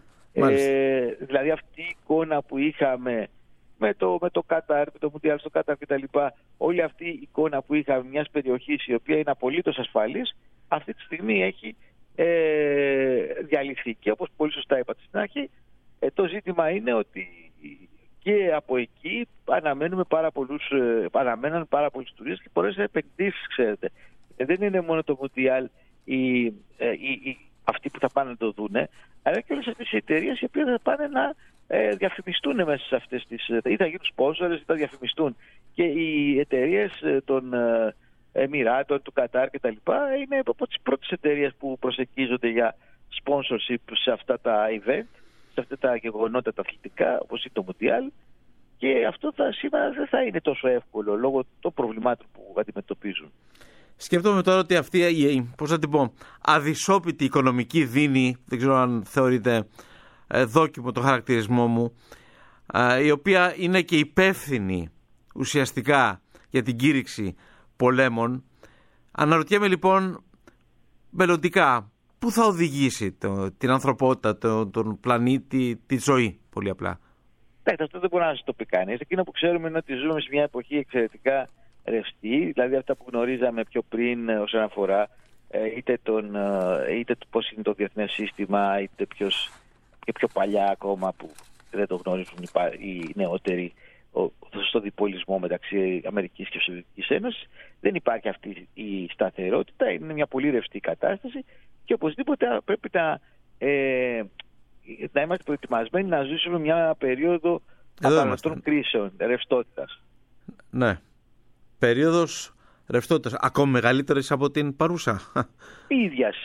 Ε, δηλαδή, αυτή η εικόνα που είχαμε με το, με το Κατάρ, με το Μουντιάλ στο Κατάρ κτλ., όλη αυτή η εικόνα που είχαμε μιας περιοχής η οποία είναι απολύτως ασφαλής, αυτή τη στιγμή έχει ε, διαλυθεί. Και όπως πολύ σωστά είπατε στην αρχή, ε, το ζήτημα είναι ότι και από εκεί αναμένουμε πάρα πολλούς, αναμένουν πάρα πολλούς τουρίστες και πολλές επενδύσεις, ξέρετε. Ε, δεν είναι μόνο το Μουντιάλ οι, οι, οι, αυτοί που θα πάνε να το δούνε, αλλά και όλες αυτές οι εταιρείες οι οποίες θα πάνε να ε, διαφημιστούν μέσα σε αυτές τις, ή θα γίνουν σπόνσορες ή θα διαφημιστούν. Και οι εταιρείες των ε, Εμιράτων, του Κατάρ κτλ. Είναι από τις πρώτες εταιρείες που προσεγγίζονται για sponsorship σε αυτά τα event, σε αυτά τα γεγονότα τα αθλητικά, όπως είναι το Μουντιάλ, και αυτό θα, σήμερα δεν θα είναι τόσο εύκολο λόγω των προβλημάτων που αντιμετωπίζουν. Σκέφτομαι τώρα ότι αυτή η, πώς θα την πω, αδυσόπιτη οικονομική δίνη, δεν ξέρω αν θεωρείτε ε, δόκιμο το χαρακτηρισμό μου, ε, η οποία είναι και υπεύθυνη ουσιαστικά για την κήρυξη πολέμων. Αναρωτιέμαι λοιπόν μελλοντικά πού θα οδηγήσει το, την ανθρωπότητα, το, τον πλανήτη, τη ζωή, πολύ απλά. Ναι, αυτό δεν μπορεί να σας το πει κανείς. Εκείνο που ξέρουμε είναι ότι ζούμε σε μια εποχή εξαιρετικά ρευστή, δηλαδή αυτά που γνωρίζαμε πιο πριν όσον αφορά είτε, τον, είτε το πώς είναι το διεθνές σύστημα, είτε ποιος, και πιο παλιά ακόμα που δεν το γνωρίζουν οι νεότεροι, στο διπολισμό μεταξύ Αμερικής και Σοβιετικής Ένωσης. Δεν υπάρχει αυτή η σταθερότητα, είναι μια πολύ ρευστή κατάσταση και οπωσδήποτε πρέπει να, ε, να είμαστε προετοιμασμένοι να ζήσουμε μια περίοδο απανοτών κρίσεων ρευστότητας. Ναι. Περίοδος ρευστότητας. Ακόμη μεγαλύτερης από την παρούσα. Ίδιας.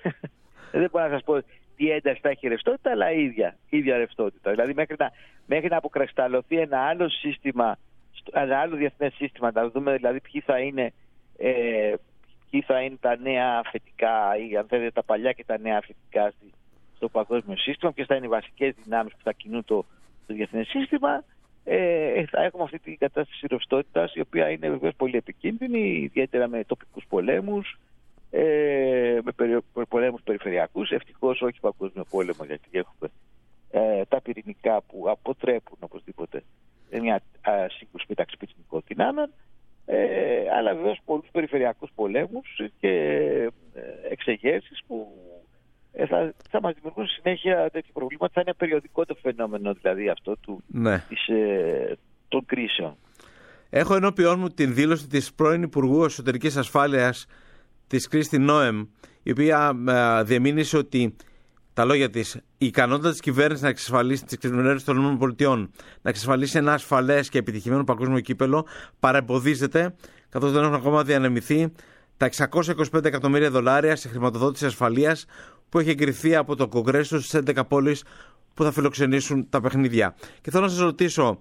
Δεν μπορώ να σας πω τι ένταση θα έχει ρευστότητα, αλλά ίδια, ίδια ρευστότητα. Δηλαδή μέχρι να, μέχρι να αποκρισταλωθεί ένα άλλο σύστημα, ένα άλλο διεθνές σύστημα, να δούμε δηλαδή ποιοι θα είναι, ε, ποιοι θα είναι τα νέα αφεντικά ή αν θέλετε τα παλιά και τα νέα αφεντικά στο παγκόσμιο σύστημα, ποιες θα είναι οι βασικές δυνάμεις που θα κινούν το, το διεθνές σύστημα, ε, θα έχουμε αυτή την κατάσταση ρευστότητας, η οποία είναι βεβαίως πολύ επικίνδυνη, ιδιαίτερα με τοπικούς πολέμους, Ε, με περι, πολέμους περιφερειακούς, ευτυχώς όχι παγκόσμιο πόλεμο, γιατί έχουμε ε, τα πυρηνικά που αποτρέπουν οπωσδήποτε μια α, σύγκρουση μεταξύ πυρηνικών δυνάμεων, ε, αλλά βεβαίως πολλούς περιφερειακούς πολέμους και ε, εξεγέρσεις που ε, θα, θα μας δημιουργούν συνέχεια τέτοια προβλήματα. Θα είναι περιοδικό το φαινόμενο δηλαδή αυτό του, ναι. της, ε, των κρίσεων. Έχω ενώπιόν μου την δήλωση της πρώην Υπουργού Εσωτερικής Ασφάλειας της Κρίστη Νόεμ, η οποία ε, διεμήνυσε ότι τα λόγια της, η ικανότητα της κυβέρνησης να εξασφαλίσει τις κυβερνήσεις των ΗΠΑ, να εξασφαλίσει ένα ασφαλές και επιτυχημένο παγκόσμιο κύπελο, παρεμποδίζεται, καθώς δεν έχουν ακόμα διανεμηθεί τα εξακόσια είκοσι πέντε εκατομμύρια δολάρια σε χρηματοδότηση ασφαλείας που έχει εγκριθεί από το Κογκρέσο στις έντεκα πόλεις που θα φιλοξενήσουν τα παιχνίδια. Και θέλω να σας ρωτήσω,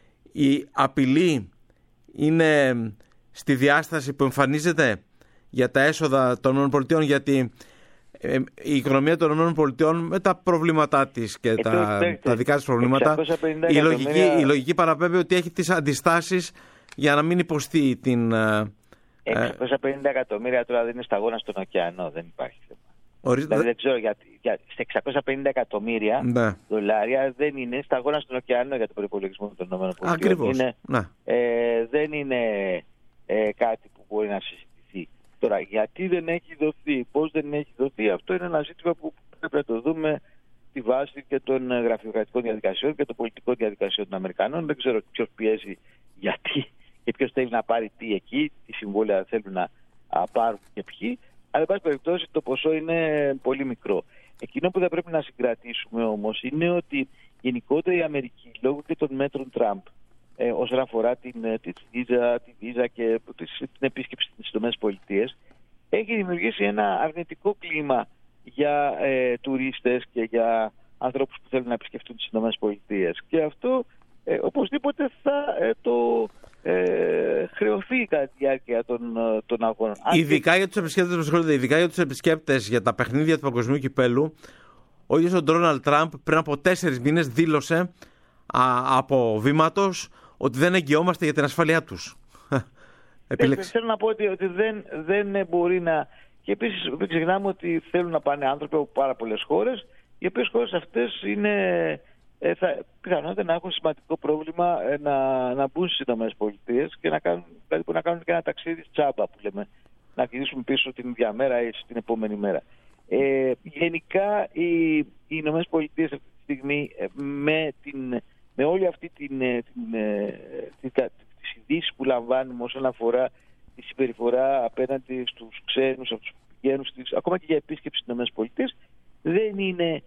η απειλή είναι στη διάσταση που εμφανίζεται για τα έσοδα των ΗΠΑ, γιατί ε, η οικονομία των ΗΠΑ με τα προβλήματά της και ε, τα, το, τα δικά της προβλήματα, η λογική, η λογική παραπέμπει ότι έχει τις αντιστάσεις για να μην υποστεί την... εξακόσια πενήντα εκατομμύρια τώρα δεν είναι σταγόνα στον ωκεανό, δεν υπάρχει θέμα. Ορίστε... Δηλαδή δεν ξέρω, γιατί για, σε εξακόσια πενήντα εκατομμύρια ναι. δολάρια δεν είναι σταγόνα στον ωκεανό για τον προϋπολογισμό των ΗΠΑ. Ακριβώς. Είναι, ναι. ε, δεν είναι ε, κάτι που μπορεί να συζητήσει. Τώρα, γιατί δεν έχει δοθεί, πώς δεν έχει δοθεί, αυτό είναι ένα ζήτημα που πρέπει να το δούμε στη βάση και των γραφειοκρατικών διαδικασιών και των πολιτικών διαδικασιών των Αμερικανών. Δεν ξέρω ποιος πιέζει γιατί και ποιος θέλει να πάρει τι εκεί, τι συμβόλαια θέλουν να πάρουν και ποιοι. Αλλά, εν πάση περιπτώσει, το ποσό είναι πολύ μικρό. Εκείνο που θα πρέπει να συγκρατήσουμε όμως είναι ότι γενικότερα η Αμερική, λόγω και των μέτρων Τραμπ, Ε, όσον αφορά την, τη βίζα, τη βίζα και την επίσκεψη στις ΗΠΑ, έχει δημιουργήσει ένα αρνητικό κλίμα για ε, τουρίστες και για ανθρώπους που θέλουν να επισκεφτούν τις ΗΠΑ. Και αυτό ε, οπωσδήποτε θα ε, το ε, χρεωθεί κατά τη διάρκεια των, των αγώνων. Ειδικά και... για τους επισκέπτες, ειδικά για τους επισκέπτες για τα παιχνίδια του Παγκοσμίου Κυπέλου, ο ίδιος ο Ντόναλντ Τραμπ πριν από τέσσερις μήνες δήλωσε α, από βήματος ότι δεν εγγυόμαστε για την ασφάλειά τους. Επίλεξη. Θέλω να πω ότι, ότι δεν, δεν μπορεί να... Και επίσης μην ξεχνάμε ότι θέλουν να πάνε άνθρωποι από πάρα πολλές χώρες, οι οποίες χώρες αυτές είναι, ε, θα, πιθανότητα να έχουν σημαντικό πρόβλημα ε, να, να μπουν στις ΗΠΑ και να κάνουν, δηλαδή, να κάνουν και ένα ταξίδι τσάμπα που λέμε, να γυρίσουν πίσω την ίδια μέρα ή την επόμενη μέρα. Ε, γενικά οι, οι ΗΠΑ αυτή τη στιγμή ε, με την... με όλη αυτή την, την, την, την, τις ειδήσεις που λαμβάνουμε όσον αφορά τη συμπεριφορά απέναντι στους ξένους, αυτούς που πηγαίνουν στις, ακόμα και για επίσκεψη στις ΗΠΑ, δεν είναι,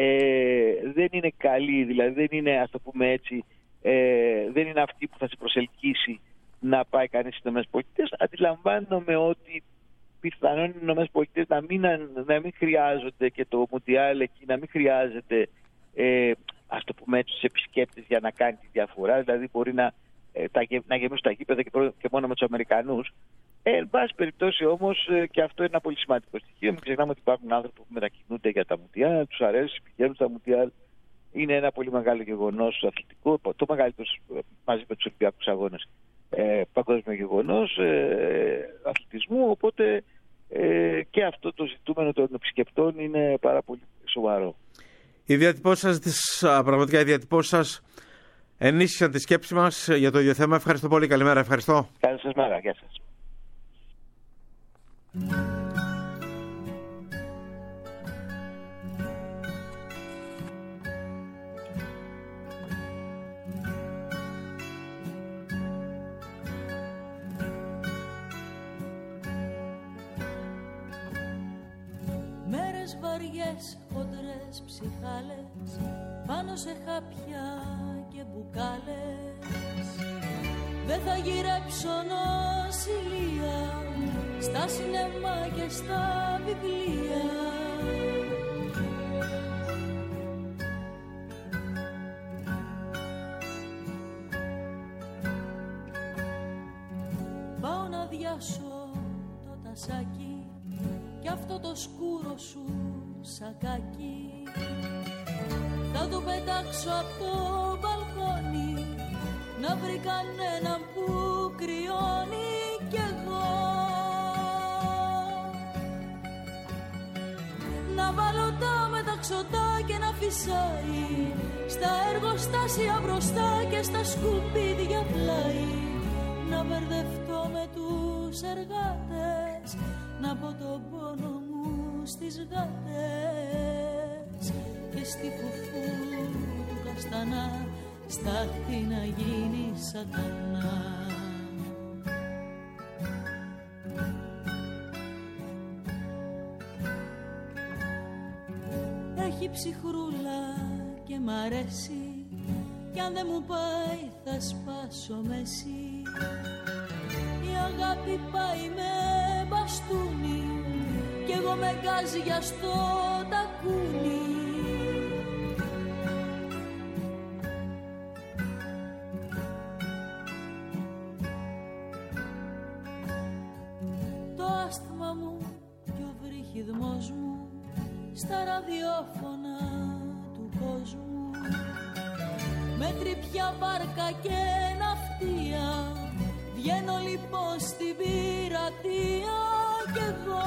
ε, δεν είναι καλή, δηλαδή δεν είναι, ας το πούμε έτσι, ε, δεν είναι αυτή που θα σε προσελκύσει να πάει κανείς στις ΗΠΑ. Αντιλαμβάνομαι ότι πιθανόν οι ΗΠΑ να μην, να μην χρειάζονται και το Μουντιάλ εκεί, να μην χρειάζεται ε, ας το πούμε έτσι, τους επισκέπτες για να κάνει τη διαφορά. Δηλαδή μπορεί να, ε, τα, να γεμίσουν τα γήπεδα και, και μόνο με τους Αμερικανούς. Ε, εν πάση περιπτώσει όμως ε, και αυτό είναι ένα πολύ σημαντικό στοιχείο. Μην ξεχνάμε ότι υπάρχουν άνθρωποι που μετακινούνται για τα Μουντιάλ, τους αρέσει, πηγαίνουν στα Μουντιάλ. Είναι ένα πολύ μεγάλο γεγονός αθλητικό, το μεγαλύτερο μαζί με τους Ολυμπιακούς Αγώνες ε, παγκόσμιο γεγονός ε, αθλητισμού. Οπότε ε, και αυτό το ζητούμενο των επισκεπτών είναι πάρα πολύ σοβαρό. Οι διατυπώσεις σας, τις, πραγματικά οι διατυπώσεις σας ενίσχυσαν τη σκέψη μας για το ίδιο θέμα. Ευχαριστώ πολύ. Καλημέρα. Ευχαριστώ. Καλή σας μέρα. Γεια σας. Μέρες βαριές, χοντρές ψυχάλες, πάνω σε χάπια και μπουκάλες. Δεν θα γυρέψω νοσηλεία στα σινεμά και στα βιβλία. Πάω να διάσω το τασάκι κι αυτό το σκούρο σου σακάκι. Θα το πετάξω από το μπαλκόνι να βρει κανέναν που κρυώνει κι εγώ. Να βάλω τα μεταξωτά και να φυσάει στα εργοστάσια μπροστά και στα σκουπίδια πλάι. Να μπερδευτώ με τους εργάτες, να πω τον πόνο μου στις γάτες και στη φουφού του καστανά στάχτη να γίνει σατανά. Έχει ψυχρούλα και μ' αρέσει κι αν δεν μου πάει θα σπάσω μέση. Η αγάπη πάει με μπαστούνι κι εγώ με γκάζια στο τακούνι. Το άσθμα μου κι ο βρύχιδμός μου στα ραδιόφωνα του κόσμου. Με τρυπιά βάρκα και ναυτία βγαίνω λοιπόν στην πειρατεία κι εγώ.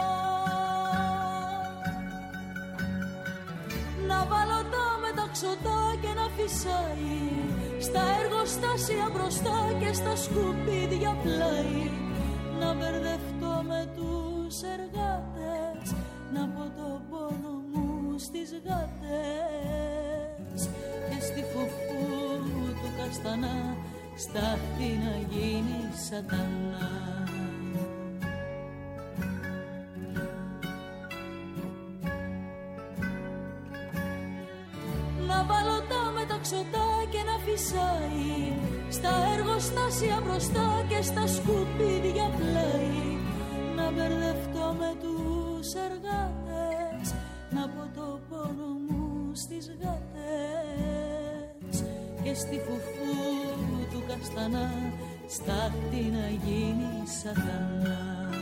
Να βάλω τα μεταξωτά και να φυσάει στα εργοστάσια μπροστά και στα σκουπίδια πλάι. Να μπερδευτώ με τους εργάτες, να πω τον πόνο μου στις γάτες και στη φουφού του καστανά στάχτη να γίνει σατανά. Να βάλω τα μεταξωτά και να φυσάει στα εργοστάσια μπροστά και στα σκουπίδια πλάι. Να μπερδευτώ με τους εργάτες, να πω τον πόνο μου στις γάτες και στη φουφού του καστανά στάχτη να γίνει σατανά.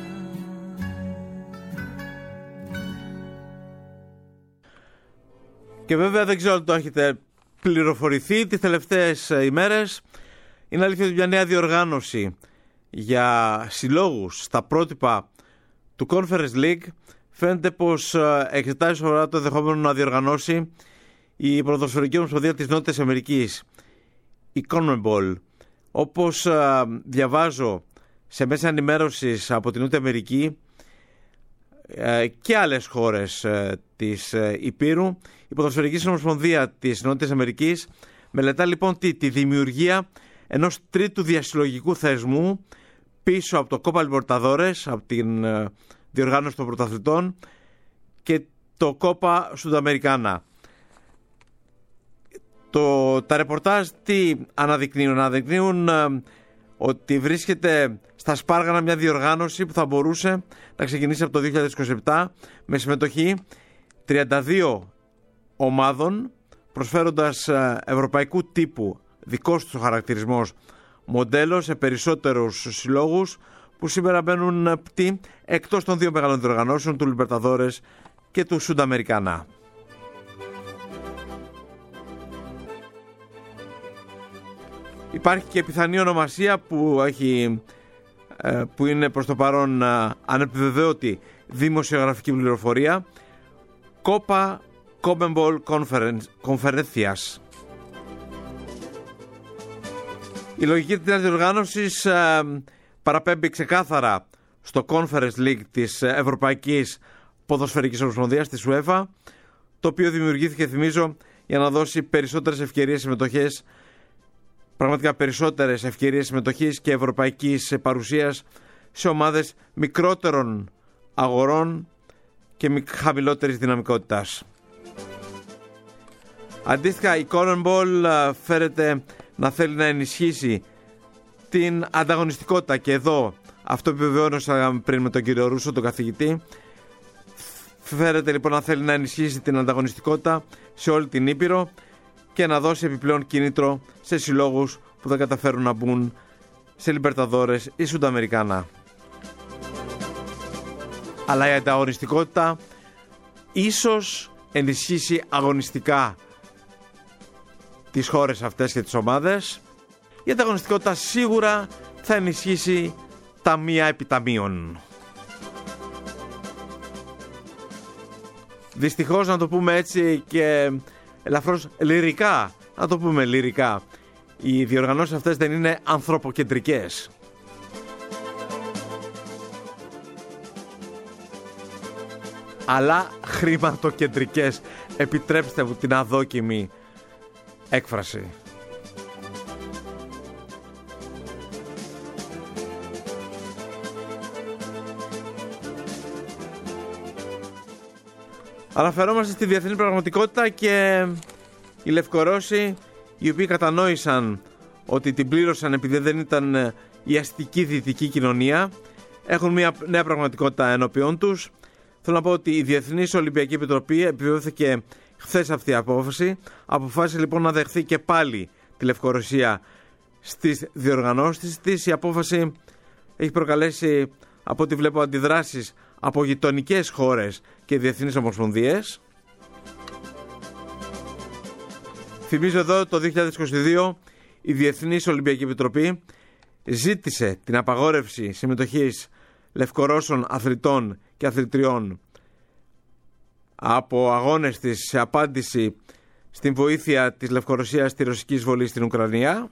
Και βέβαια δεν ξέρω αν το έχετε πληροφορηθεί τις τελευταίες ημέρες. Είναι αλήθεια ότι μια νέα διοργάνωση για συλλόγους στα πρότυπα του Conference League φαίνεται πως εξετάζει σοβαρά το ενδεχόμενο να διοργανώσει η ποδοσφαιρική ομοσπονδία της Νότιας Αμερικής, η CONMEBOL. Όπως διαβάζω σε μέσα ενημέρωσης από την Νότια Αμερική και άλλες χώρες της Υπήρου, η ποδοσφαιρική ομοσπονδία της Νότιας Αμερικής μελετά λοιπόν τη, τη δημιουργία ενός τρίτου διασυλλογικού θεσμού πίσω από το Copa Libertadores, από την διοργάνωση των πρωταθλητών, και το Copa Sudamericana. Το, τα ρεπορτάζ τι αναδεικνύουν, αναδεικνύουν ε, ότι βρίσκεται στα σπάργανα μια διοργάνωση που θα μπορούσε να ξεκινήσει από το δύο χιλιάδες είκοσι επτά με συμμετοχή τριάντα δύο ομάδων, προσφέροντας ε, ευρωπαϊκού τύπου δικός του χαρακτηρισμός μοντέλο σε περισσότερους συλλόγους που σήμερα μπαίνουν πτή εκτός των δύο μεγάλων διοργανώσεων, του Libertadores και του Sudamericana. Υπάρχει και πιθανή ονομασία που, έχει, που είναι προς το παρόν ανεπιβεβαίωτη δημοσιογραφική πληροφορία, Copa CONMEBOL Conferencias. Η λογική της διοργάνωσης παραπέμπει ξεκάθαρα στο Conference League της Ευρωπαϊκής Ποδοσφαιρικής Ομοσπονδίας, της UEFA, το οποίο δημιουργήθηκε, θυμίζω, για να δώσει περισσότερες ευκαιρίες συμμετοχές, πραγματικά περισσότερες ευκαιρίες συμμετοχής και ευρωπαϊκής παρουσίας σε ομάδες μικρότερων αγορών και χαμηλότερης δυναμικότητας. Αντίστοιχα, η Cannonball φέρεται να θέλει να ενισχύσει την ανταγωνιστικότητα, και εδώ αυτό επιβεβαιώνωσα πριν με τον κύριο Ρούσο, τον καθηγητή. Φέρεται λοιπόν να θέλει να ενισχύσει την ανταγωνιστικότητα σε όλη την Ήπειρο και να δώσει επιπλέον κίνητρο σε συλλόγους που δεν καταφέρουν να μπουν σε Λιμπερταδόρες ή Σουνταμερικάνα. Αλλά η ανταγωνιστικότητα ίσως ενισχύσει αγωνιστικά τις χώρες αυτές και τις ομάδες. Η ανταγωνιστικότητα σίγουρα θα ενισχύσει τα μία επιταμείων. Δυστυχώς, να το πούμε έτσι και ελαφρώς λυρικά, να το πούμε λυρικά, οι διοργανώσεις αυτές δεν είναι ανθρωποκεντρικές. Αλλά χρηματοκεντρικές. Επιτρέψτε μου την αδόκιμη έκφραση. Αναφερόμαστε στη διεθνή πραγματικότητα και οι Λευκορώσοι, οι οποίοι κατανόησαν ότι την πλήρωσαν επειδή δεν ήταν η αστική δυτική κοινωνία, έχουν μια νέα πραγματικότητα ενώπιον τους. Θέλω να πω ότι η Διεθνής Ολυμπιακή Επιτροπή επιβεβαιώθηκε χθες αυτή η απόφαση. Αποφάσισε λοιπόν να δεχθεί και πάλι τη Λευκορωσία στις διοργανώσεις της. Η απόφαση έχει προκαλέσει, από ό,τι βλέπω, αντιδράσεις από γειτονικές χώρες και διεθνείς ομοσπονδίες. Θυμίζω εδώ το δύο χιλιάδες είκοσι δύο η Διεθνής Ολυμπιακή Επιτροπή ζήτησε την απαγόρευση συμμετοχής Λευκορώσων αθλητών και αθλητριών από αγώνες της σε απάντηση στην βοήθεια της Λευκορωσίας στη ρωσική εισβολή στην Ουκρανία.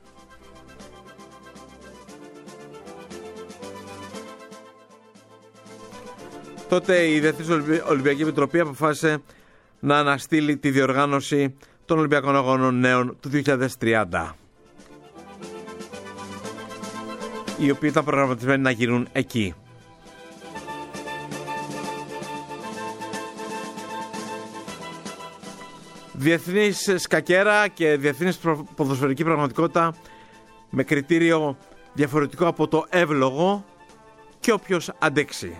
Τότε η Διεθνής Ολυμπιακή Επιτροπή αποφάσισε να αναστείλει τη διοργάνωση των Ολυμπιακών Αγώνων Νέων του δύο χιλιάδες τριάντα, οι οποίοι ήταν προγραμματισμένοι να γίνουν εκεί. Διεθνής σκακέρα και διεθνής ποδοσφαιρική πραγματικότητα με κριτήριο διαφορετικό από το εύλογο και όποιος αντέξει.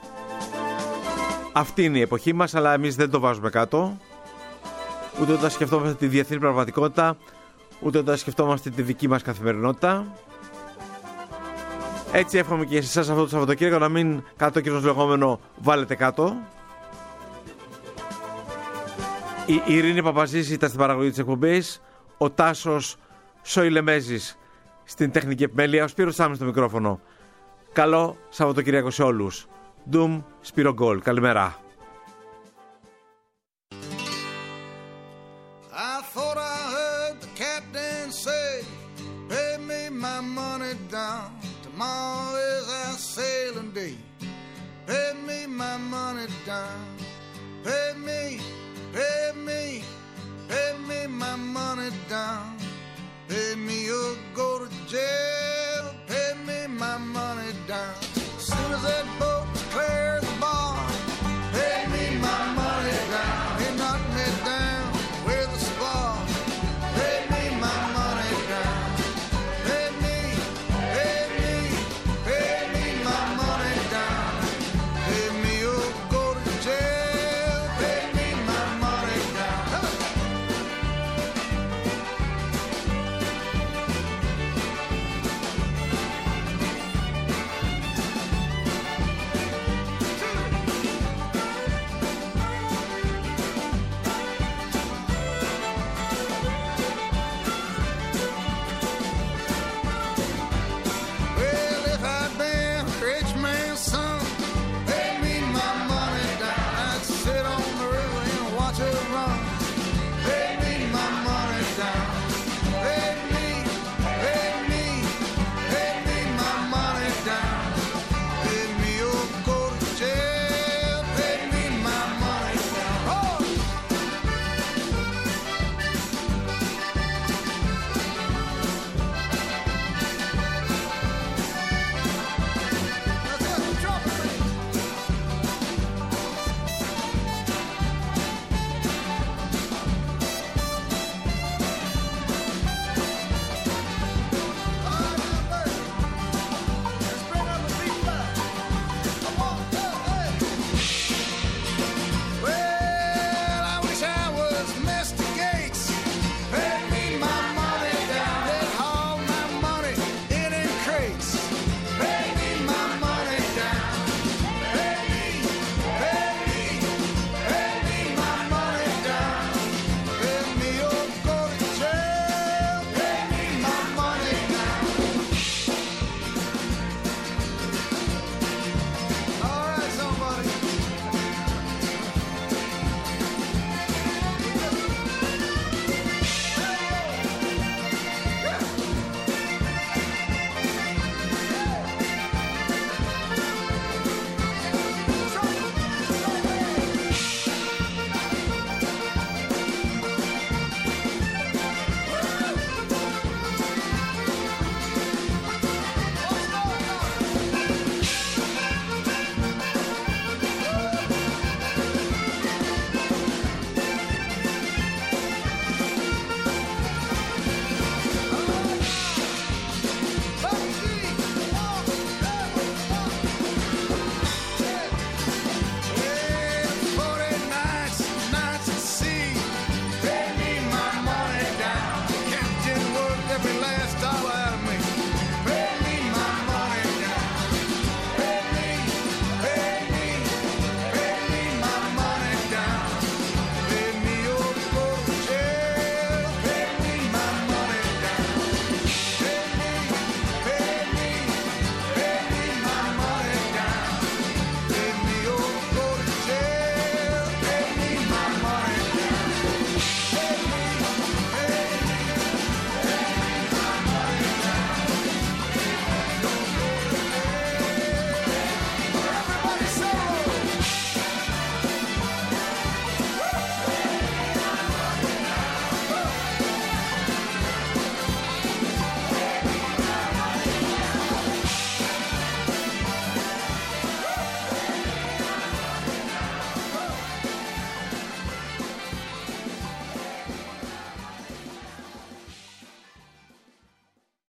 Αυτή είναι η εποχή μας, αλλά εμείς δεν το βάζουμε κάτω. Ούτε όταν σκεφτόμαστε τη διεθνή πραγματικότητα, ούτε όταν σκεφτόμαστε τη δική μας καθημερινότητα. Έτσι εύχομαι και σε εσάς αυτό το Σαββατοκύριακο να μην κάτω το κοινό λεγόμενο βάλετε κάτω. Η Ειρήνη Παπαζής ήταν στην παραγωγή της εκπομπής, ο Τάσος Σοηλεμέζης στην τεχνική επιμέλεια, ο Σπύρος Σάμις στο μικρόφωνο. Καλό Σαββατοκύριακο σε όλους. Ντουμ, Σπύρο Γκολ. Καλημέρα. I thought I heard the captain say, pay me my money down. Tomorrow is our sailing day. Pay me my money down. Pay me, pay me, pay me my money down. Pay me or go to jail.